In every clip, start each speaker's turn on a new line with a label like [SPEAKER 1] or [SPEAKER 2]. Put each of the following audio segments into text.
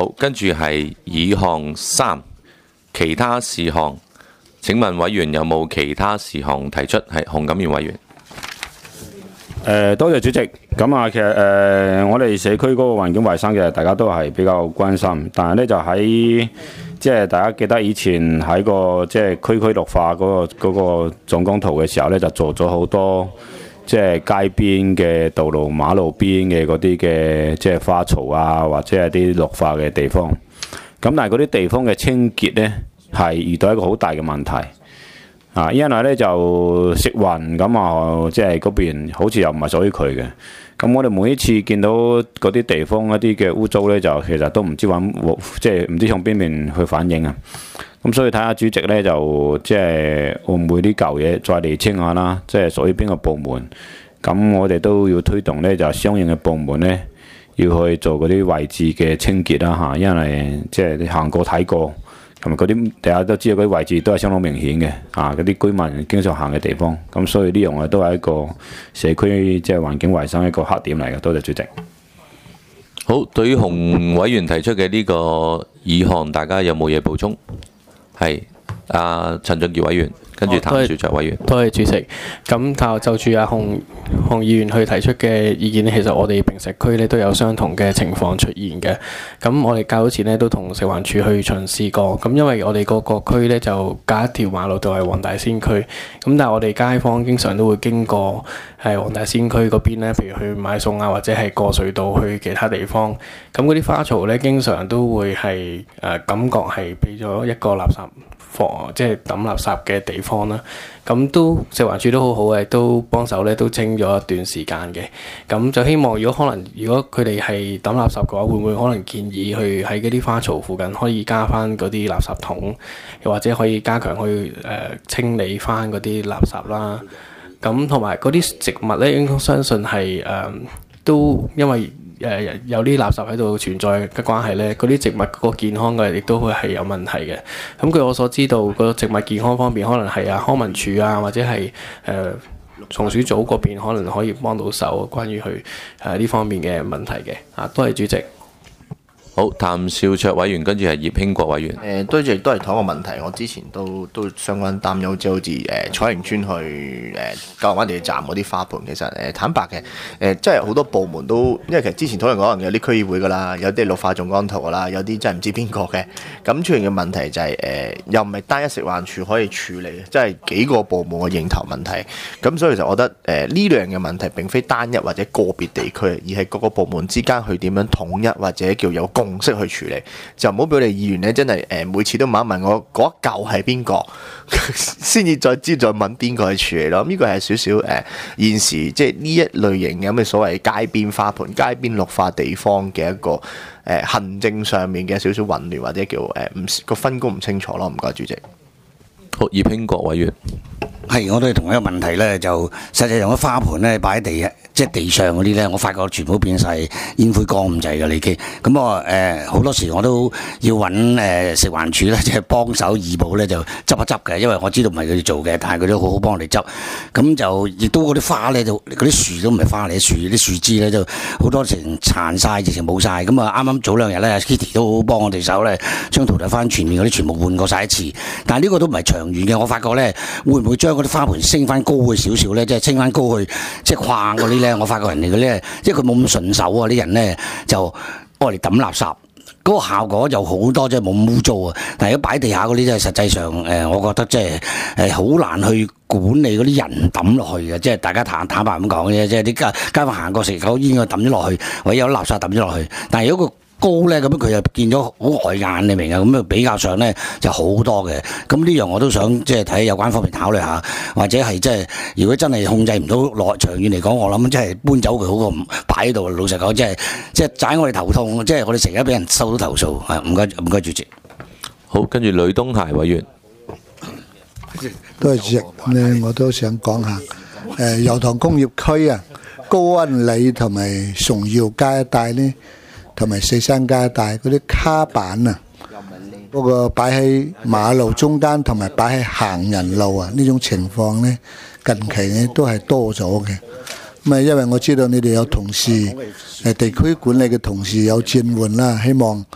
[SPEAKER 1] 好，跟住係議項3，其他事項。請問委員有冇其他事項提出？係洪錦元委員。
[SPEAKER 2] 多謝主席。咁啊，其實我哋社區嗰個環境衞生嘅大家都係比較關心，但係咧就喺即係大家記得以前喺個即係區區綠化嗰個總綱圖嘅時候咧，就做咗好多即係街邊嘅道路、馬路邊嘅嗰啲嘅即係花槽啊，或者係啲綠化嘅地方。咁但係嗰啲地方嘅清潔咧係遇到一個好大嘅問題。因為咧就食環咁啊，即係嗰邊好似又唔係屬於佢嘅。咁我哋每一次見到嗰啲地方一啲嘅污糟咧，就其實都唔知即係唔知向邊邊去反映啊。咁所以睇下主席咧，就即係會唔會呢嚿嘢再釐清下啦？即係屬於邊個部門？咁我哋都要推動咧，就相應嘅部門咧要去做嗰啲位置嘅清潔啦嚇。因為即係你行過睇過。同埋嗰啲大家都知道嗰啲位置都係相當明顯嘅，嗰啲居民經常行嘅地方，咁所以呢樣都係一個社區即係環境衞生一個黑點嚟嘅。多謝主席。
[SPEAKER 1] 好，對於洪委員提出嘅呢個議項，大家有冇嘢補充？係陳俊傑委員，跟住譚兆卓委員。
[SPEAKER 3] 多謝主席。咁就住洪議員去提出嘅意見咧，其實我哋坪石區咧都有相同嘅情況出現嘅。咁我哋較早前咧都同食環署去巡視過。咁因為我哋個區咧就隔一條馬路就係黃大仙區。咁但係我哋街坊經常都會經過黃大仙區嗰邊咧，譬如去買餸啊，或者係過隧道去其他地方。咁嗰啲花槽咧，經常都會係感覺係俾咗一個垃圾房，即係抌垃圾嘅地方啦。咁都食環署都好好嘅，都幫手咧，都清咗一段時間嘅。咁就希望如果佢哋係抌垃圾嘅話，會唔會可能建議去喺嗰啲花槽附近可以加翻嗰啲垃圾桶，又或者可以加強去清理翻嗰啲垃圾啦。咁同埋嗰啲植物咧，應該相信係都因為有啲垃圾喺度存在嘅關係咧，嗰啲植物個健康嘅亦都會係有問題嘅。咁據我所知道，個植物健康方面可能係康文署啊，或者係松鼠組嗰邊可能可以幫到手，關於去呢方面嘅問題嘅。多謝主席。
[SPEAKER 1] 好，譚兆卓委員，跟住係葉興國委員。
[SPEAKER 4] 都係同一個問題，我之前都相關擔憂，即係好似彩盈村去九龍灣地鐵站嗰啲花盆，其實坦白嘅即係好多部門都，因為其實之前討論過可能有啲區議會㗎啦，有啲綠化總綱圖㗎啦，有啲真係唔知邊個嘅。咁出現嘅問題就係又唔係單一食環署可以處理，即係幾個部門嘅認頭問題。咁所以其實我覺得呢兩樣嘅問題並非單一或者個別地區，而係各個部門之間去點樣統一或者叫有共識去處理，就唔好俾我哋議員咧，真係每次都問一問我嗰一嚿係邊個，先至再問邊個去處理咯。呢個係少少現時即係呢一類型嘅咁嘅所謂街邊花盆、街邊綠化地方嘅一個行政上面嘅少少混亂，或者叫個分工唔清楚咯。唔該，主席。
[SPEAKER 1] 好，葉興國委員。
[SPEAKER 5] 係，我都係同一個問題咧，就實際上啲花盆咧擺喺地，即係地上嗰啲咧，我發覺全部變晒煙灰缸咁滯嘅，已經。咁我好多時我都要揾食環署咧，即係幫手義務咧就執一執嘅，因為我知道唔係佢哋做嘅，但係佢都好好幫我哋執。咁就亦都嗰啲花咧，就嗰啲樹都唔係花嚟，啲樹枝咧就好多成殘晒，直情冇晒。咁啊啱啱早兩日咧 ，Kitty 都好幫我哋手咧，將淘汰翻全面嗰啲全部換過晒一次。但係呢個都唔係長遠嘅，我發覺咧會唔會將嗰啲花盆升翻高去少少咧，即係升翻高去，即係框嗰啲咧，我發覺人哋嗰啲咧，即係佢冇咁順手啊！啲人咧就愛嚟抌垃圾，嗰個效果就好多，即係冇咁污糟啊！但係如果擺地下嗰啲，即係實際上我覺得即係好難去管理嗰啲人抌落去嘅，即係大家坦白咁講嘅啫，即係啲街坊行過食口煙，佢抌咗落去，或者有垃圾抌咗落去，但係如果個高咧，咁樣佢又見咗好礙眼，你明啊？咁啊比較上咧就好多嘅。咁呢樣我都想即係睇有關方面考慮下，或者係即係如果真係控制唔到耐長遠嚟講，我諗即係搬走佢好過唔擺喺度。老實講，即係giải我哋頭痛，即係我哋成日俾人收到投訴。係唔該主席。
[SPEAKER 1] 好，跟住呂東偕委員。
[SPEAKER 6] 多謝主席。咁我都想講下油塘工業區啊、高安里同埋崇耀街一帶呢，同埋四山街一帶嗰啲卡板啊，嗰個擺喺馬路中間同埋擺喺行人路啊，呢種情況呢，近期呢都係多咗嘅。咁啊，因為我知道你哋有同事地區管理嘅同事有轉換啦，希望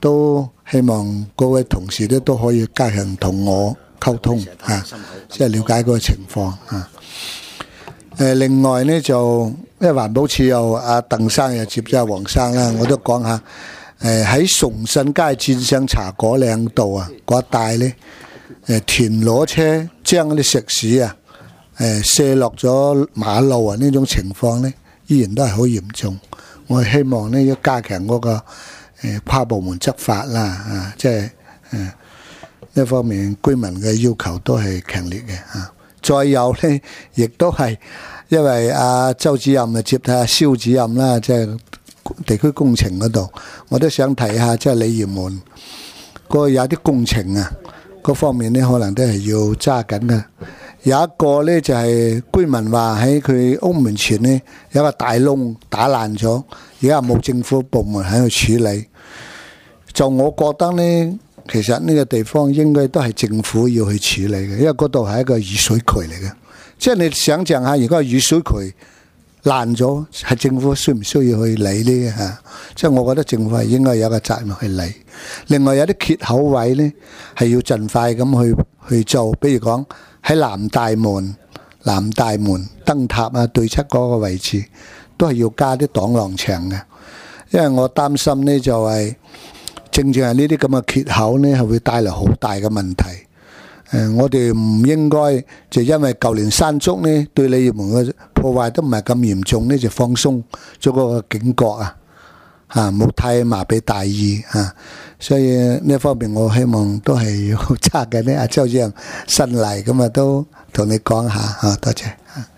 [SPEAKER 6] 都希望各位同事咧都可以加強同我溝通嚇，即係了解嗰個情況嚇。另外呢，就因為環保署有阿鄧生又接咗阿黃生啦，我都講下喺崇信街轉上茶果嶺道啊嗰一帶呢，田螺車將啲石屎啊卸落咗馬路啊，呢種情況呢，依然都係好嚴重。我希望呢，要加強嗰個跨部門執法啦啊，即係呢方面居民嘅要求都係強烈嘅啊。再有呢，亦都係因為阿周主任啊接替阿蕭主任啦，即係地區工程嗰度，我都想提下，即係鯉魚門嗰有啲工程啊，嗰方面呢可能都係要揸緊嘅。有一個呢，就係居民話喺佢屋門前呢有個大窿打爛咗，而家冇政府部門喺度處理。就我覺得呢，其實呢個地方應該都係政府要去處理嘅，因為嗰度係一個雨水渠嚟嘅。即係你想象下，如果雨水渠爛咗，係政府需唔需要去理呢？嚇？即係我覺得政府係應該有個責任去理。另外有啲缺口位呢，係要盡快咁去做，比如講喺南大門燈塔啊對出嗰個位置，都係要加啲擋浪牆嘅。因為我擔心呢，就係正係呢啲咁嘅缺口呢，係會帶來好大嘅問題。我哋唔應該就因為舊年山竹呢對鯉魚門嘅破壞都唔係咁嚴重呢，就放鬆咗嗰個警覺啊，冇太麻痹大意啊。所以呢方面我希望都係要揸緊呢。阿周主任新嚟咁啊，都同你講下嚇，多謝。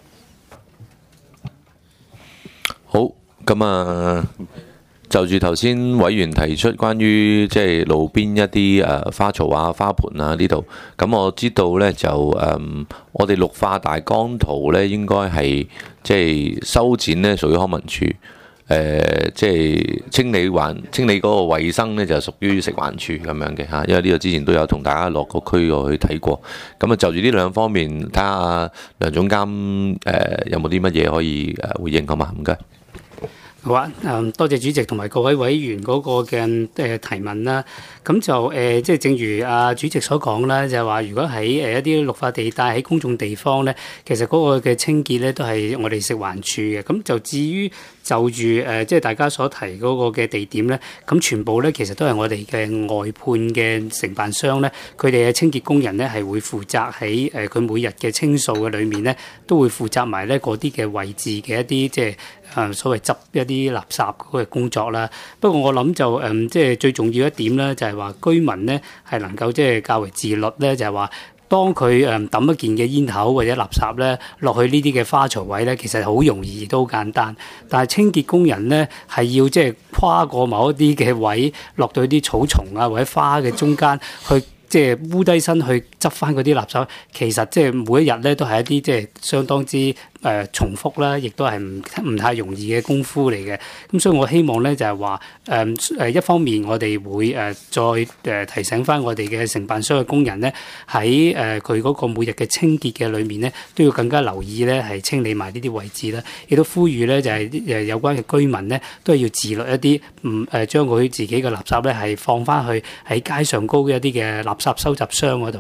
[SPEAKER 1] 好，咁啊。就住頭先委員提出關於即係路邊一啲花槽啊、花盆啊呢度，咁我知道呢，就我哋綠化大綱圖呢應該係即係修剪呢屬於康文署，即係清理嗰個衞生呢就屬於食環署咁樣嘅嚇，因為呢個之前都有同大家落個區去睇過，咁啊就住呢兩方面睇下梁總監有冇啲乜嘢可以回應好嘛？唔該。
[SPEAKER 7] 好啊，多謝主席同埋各位委員嗰個嘅提問啦。咁就即係正如阿主席所講啦，就係話如果喺一啲綠化地帶喺公眾地方咧，其實嗰個嘅清潔咧都係我哋食環署嘅。咁就至於就住即係大家所提嗰個嘅地點咧，咁全部咧其實都係我哋嘅外判嘅承辦商咧，佢哋嘅清潔工人咧係會負責喺佢每日嘅清掃嘅裏面咧，都會負責埋咧嗰啲嘅位置嘅一啲即係所謂執一啲垃圾嗰個工作啦。不過我諗就即係最重要一點咧，就係話居民咧係能夠即係較為自律咧，就係話當佢抌一件嘅煙頭或者垃圾咧落去呢啲嘅花槽位咧，其實好容易都好簡單。但係清潔工人咧係要即係跨過某一啲嘅位，落到啲草叢啊或者花嘅中間去。即係烏低身去執翻嗰啲垃圾，其實即係每一日咧都係一啲即係相當之重複啦，亦都係唔太容易嘅功夫嚟嘅。咁所以我希望咧就係話一方面我哋會再提醒翻我哋嘅承辦商嘅工人咧喺佢嗰個每日嘅清潔嘅裏面咧都要更加留意咧係清理埋呢啲位置啦，亦都呼籲咧就係有關嘅居民咧都係要自律一啲，將佢自己嘅垃圾咧係放翻去喺街上高嘅一啲嘅垃圾收集箱嗰度。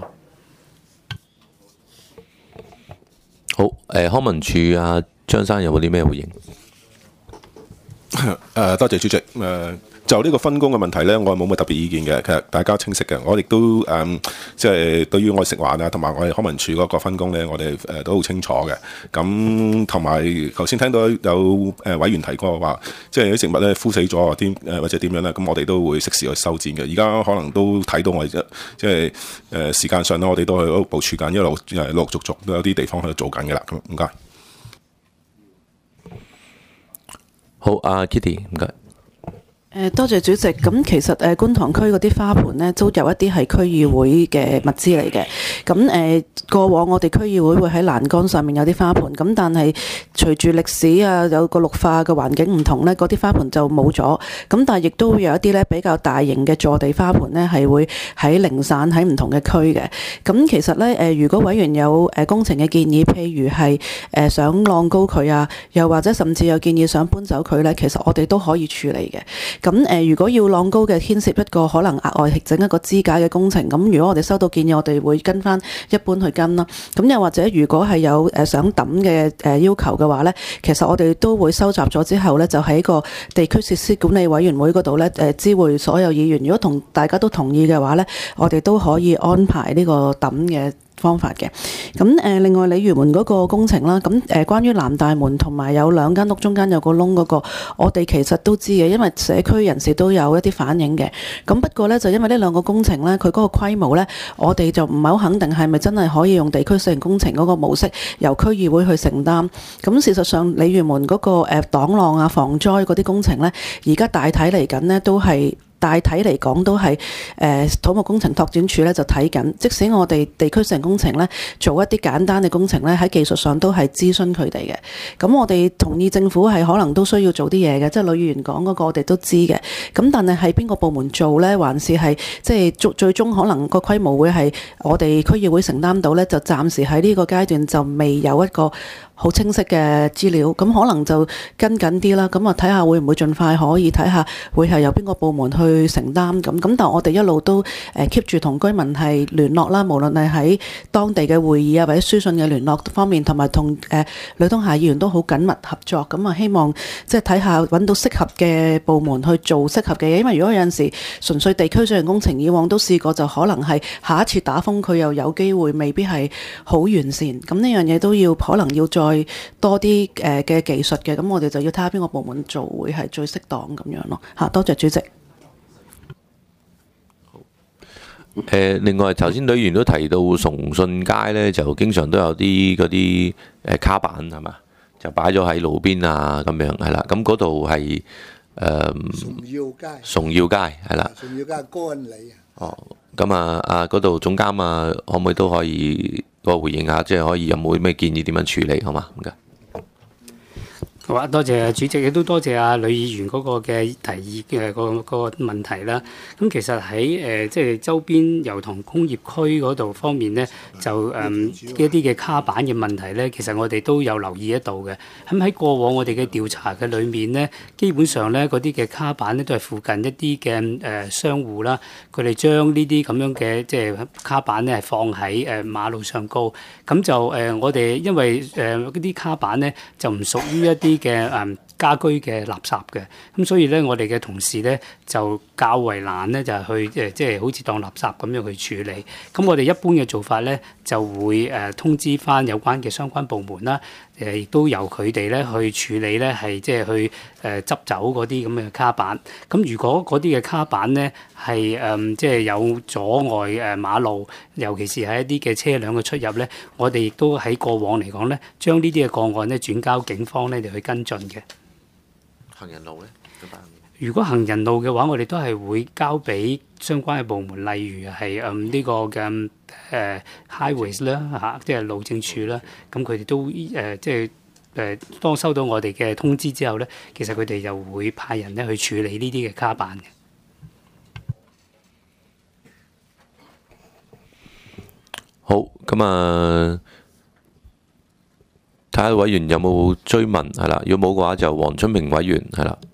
[SPEAKER 1] 好，康文署啊，張生有冇啲咩回應？
[SPEAKER 8] 多謝主席。就呢個分工嘅問題呢，我冇乜特別意見嘅。其實大家清晰嘅，我亦都即係對於我哋食環啊，同埋我哋康文署嗰個分工呢，我哋都好清楚嘅。咁同埋頭先聽到有委員提過話，即係啲植物呢枯死咗或者點樣啦，咁我哋都會適時去修剪嘅。而家可能都睇到我哋即係時間上呢，我哋都喺度部署緊，一路陸陸續續都有啲地方喺度做緊嘅啦。咁唔該。
[SPEAKER 1] 好，阿 Kitty 唔該。
[SPEAKER 9] 多謝主席。咁其實觀塘區嗰啲花盆呢，都有一啲係區議會嘅物資嚟嘅。咁過往我哋區議會會喺欄杆上面有啲花盆，咁但係隨住歷史啊，有個綠化嘅環境唔同呢，嗰啲花盆就冇咗。咁但係亦都會有一啲呢比較大型嘅坐地花盆呢，係會喺零散喺唔同嘅區嘅。咁其實呢，如果委員有工程嘅建議，譬如係想晾高佢啊，又或者甚至有建議想搬走佢呢，其實我哋都可以處理嘅。 咁如果要浪高嘅牽涉一個可能額外整一個支架嘅工程，咁如果我哋收到建議，我哋會跟翻一般去跟啦。咁又或者如果係有想抌嘅要求嘅話呢，其實我哋都會收集咗之後呢，就喺個地區設施管理委員會嗰度呢，知會所有議員。如果大家都同意嘅話呢，我哋都可以安排呢個抌嘅方法嘅。咁另外鯉魚門嗰個工程啦，咁關於南大門同埋有兩間屋中間有個窿嗰個，我哋其實都知嘅，因為社區人士都有一啲反映嘅。咁不過呢，就因為呢兩個工程呢，佢嗰個規模呢，我哋就唔係好肯定係咪真係可以用地區小型工程嗰個模式由區議會去承擔。咁事實上鯉魚門嗰個擋浪啊、防災嗰啲工程呢，而家大體嚟緊呢都係。大體嚟講都係土木工程拓展署咧就睇緊，即使我哋地區性工程咧做一啲簡單嘅工程咧，喺技術上都係諮詢佢哋嘅。咁我哋同意政府係可能都需要做啲嘢嘅，即係呂議員講嗰個我哋都知嘅。咁但係係邊個部門做咧，還是係即係最終可能個規模會係我哋區議會承擔到咧？就暫時喺呢個階段就未有一個好清晰嘅資料，咁可能就跟緊啲啦。咁啊睇下會唔會盡快可以睇下會係由邊個部門去承擔咁。但係我哋一路都keep 住同居民係聯絡啦，無論係喺當地嘅會議啊，或者書信嘅聯絡方面，同埋同呂東霞議員都好緊密合作。咁啊希望即係睇下揾到適合嘅部門去做適合嘅嘢。因為如果有陣時純粹地區小型工程，以往都試過，就可能係下一次打風佢又有機會未必係好完善。咁呢樣嘢都要可能要再多啲嘅技術嘅，咁我哋就要睇下邊個部門做會係最適當咁樣咯。嚇，多謝主席。
[SPEAKER 1] 另外頭先呂議員都提到崇信街咧，就經常都有啲嗰啲卡板係嘛，就擺咗喺路邊啊咁樣係啦。咁嗰度係崇耀街係啦。
[SPEAKER 6] 崇耀街高恩里啊。
[SPEAKER 1] 哦，咁啊嗰度總監啊，可唔可以都可以個回應下，即係可以有冇咩建議點樣處理好嘛？唔該。
[SPEAKER 7] 好啊，多謝主席，亦都多謝阿呂議員嗰個嘅提議嘅個問題啦。咁其實喺即係周邊油塘工業區嗰度方面呢，就一啲嘅卡板嘅問題呢，其實我哋都有留意得到嘅。咁喺過往我哋嘅調查嘅裏面呢，基本上呢嗰啲嘅卡板呢，都係附近一啲嘅商戶啦，佢哋將呢啲咁樣嘅即係卡板呢，係放喺馬路上高。咁就我哋因為嗰啲卡板呢，就唔屬於一啲嘅家居嘅垃圾嘅，咁所以咧我哋嘅同事咧就較為難咧，就係去即係好似當垃圾咁樣去處理。咁我哋一般嘅做法咧就會通知翻有關嘅相關部門啦，亦都由佢哋咧去處理咧，係即係去執走嗰啲咁嘅卡板。咁如果嗰啲嘅卡板咧係即係有阻礙馬路，尤其是係一啲嘅車輛嘅出入咧，我哋亦都喺過往嚟講咧，將呢啲嘅個案咧轉交警方咧嚟去跟進嘅。
[SPEAKER 1] 行人路咧？
[SPEAKER 7] 如果行人路嘅話，我哋都係會交俾相關嘅部門，例如係呢個嘅highways 啦嚇，即係路政署啦。咁佢哋都即係當收到我哋嘅通知之後咧，其實佢哋就會派人咧去處理呢啲嘅卡板嘅。
[SPEAKER 1] 好，咁啊，睇下委員有冇追問係啦，如果冇嘅話就黃春明委員係啦。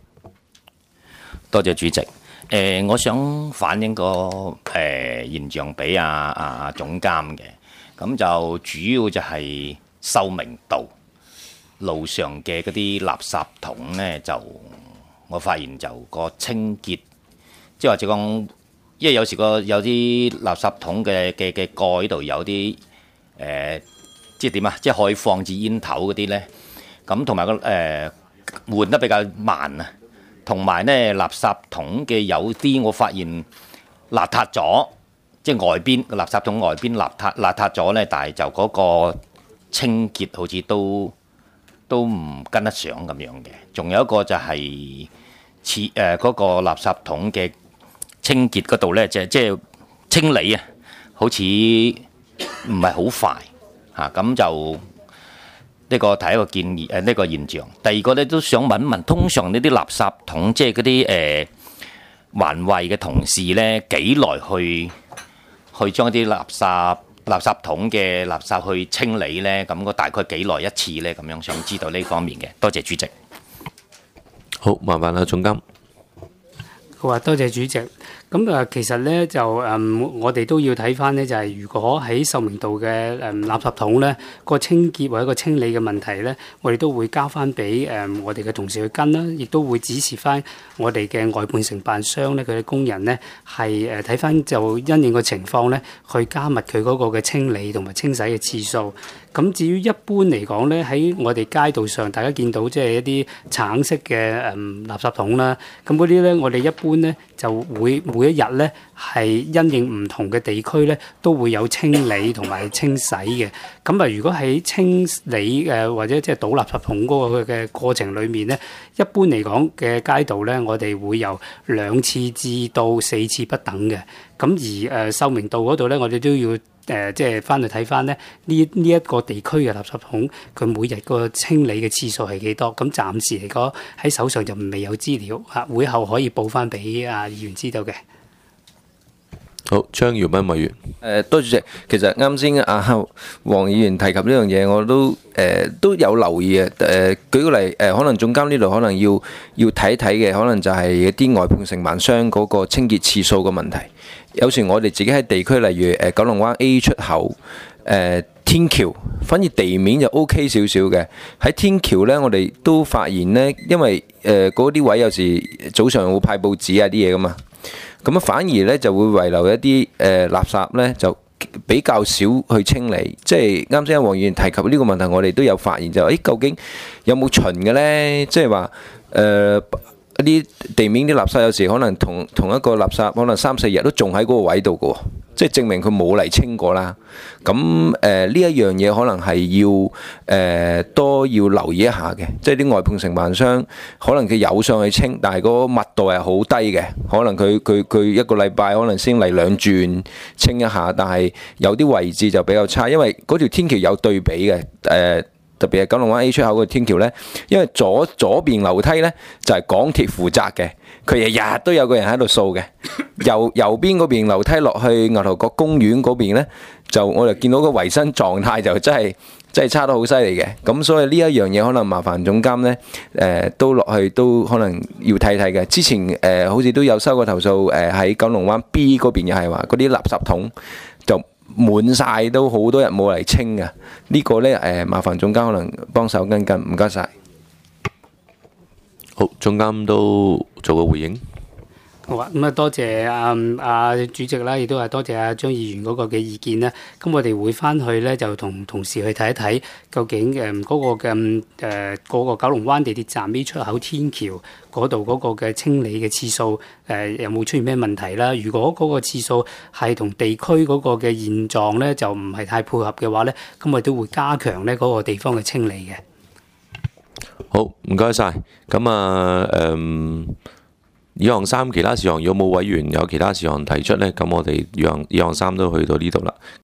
[SPEAKER 10] 多謝主席。我想反映個現象俾總監嘅，咁就主要就係秀明道路上嘅嗰啲垃圾桶呢，就我發現就個清潔，即係或者講，因為有時有啲垃圾桶嘅蓋度有啲即係點啊？即係可以放置煙頭嗰啲呢。咁同埋個換得比較慢啊。同埋呢，垃圾桶嘅有啲我發現邋遢咗，即係外邊個垃圾桶外邊邋遢咗呢，但係就嗰個清潔好似都唔跟得上咁樣嘅。仲有一個就係嗰個垃圾桶嘅清潔嗰度呢，即係清理啊，好似唔係好快嚇，咁就。呢個提一個建議，呢個現象。第二個咧都想問一問，通常呢啲垃圾桶，即係嗰啲環衞嘅同事咧，幾耐去將啲垃圾桶嘅垃圾去清理咧？咁我大概幾耐一次咧？咁樣想知道呢方面嘅。多謝主席。
[SPEAKER 1] 好，麻煩啦，總監。
[SPEAKER 7] 好啊，多謝主席。咁其實咧就我哋都要睇翻咧，就係如果喺秀明道嘅垃圾桶咧個清潔或者個清理嘅問題咧，我哋都會交翻俾我哋嘅同事去跟啦，亦都會指示翻我哋嘅外判承辦商咧，佢哋工人咧係睇翻就因應個情況咧，去加密佢嗰個嘅清理同埋清洗嘅次數。咁至於一般嚟講咧，喺我哋街道上，大家見到即係一啲橙色嘅垃圾桶啦，咁嗰啲咧，我哋一般咧就會每一日咧係因應唔同嘅地區咧，都會有清理同埋清洗嘅。咁啊，如果喺清理或者即係倒垃圾桶嗰個嘅過程裏面咧，一般嚟講嘅街道咧，我哋會由2次至到4次不等嘅。咁而秀明道嗰度咧，我哋都要即係翻去睇翻咧呢一個地區嘅垃圾桶，佢每日個清理嘅次數係幾多？咁暫時嚟講喺手上就未有資料嚇，會後可以報翻俾議員知道嘅。
[SPEAKER 1] 好，張耀斌委員。
[SPEAKER 11] 多謝主席。其實啱先黃議員提及呢樣嘢，我都有留意嘅。舉個例，可能總監呢度可能要睇一睇嘅，可能就係一啲外判承辦商嗰個清潔次數嘅問題。有時我哋自己喺地區，例如九龍灣 A 出口、天橋，反而地面就 OK 少少嘅。喺天橋呢，我哋都發現呢，因為嗰啲位有時早上會派報紙啊啲嘢噶嘛。咁反而咧就會遺留一啲垃圾咧，就比較少去清理。即係啱先黃議員提及呢個問題，我哋都有發現就究竟有冇巡嘅咧？即係話一啲地面啲垃圾有時可能同一個垃圾可能3-4日都仲喺嗰個位度嘅喎，即係證明佢冇嚟清過啦。咁呢一樣嘢可能係要多要留意一下嘅，即係啲外判承辦商可能佢有上去清，但係嗰個密度係好低嘅，可能佢一個禮拜可能先嚟2轉清一下，但係有啲位置就比較差，因為嗰條天橋有對比嘅特別係九龍灣 A 出口嘅天橋呢，因為左邊樓梯呢就係港鐵負責嘅，佢日日都有個人喺度掃嘅。右邊嗰邊樓梯落去牛頭角公園嗰邊呢，就我哋見到個維生狀態就真係差得好犀利嘅。咁所以呢一樣嘢可能麻煩總監呢，都落去都可能要睇睇嘅。之前好似都有收過投訴，喺九龍灣 B 嗰邊又係話嗰啲垃圾桶就滿晒，都好多人冇嚟清嘅。呢個呢，麻煩總監可能幫手跟進，唔該晒。
[SPEAKER 1] 好，總監都做個回應。
[SPEAKER 7] 好啊，咁多謝主席啦，亦都係多謝張議員嗰個嘅意見啦。咁我哋會翻去咧，就同同事去睇一睇，究竟嗰個九龍灣地鐵站 A 出口天橋嗰度嗰個嘅清理嘅次數有冇出現咩問題啦？如果嗰個次數係同地區嗰個嘅現狀咧就唔係太配合嘅話咧，咁我哋都會加強咧嗰個地方嘅清理嘅。
[SPEAKER 1] 好，唔該晒。咁議項3其他事項，如果冇委員有其他事項提出呢，咁我哋議項3都去到呢度啦。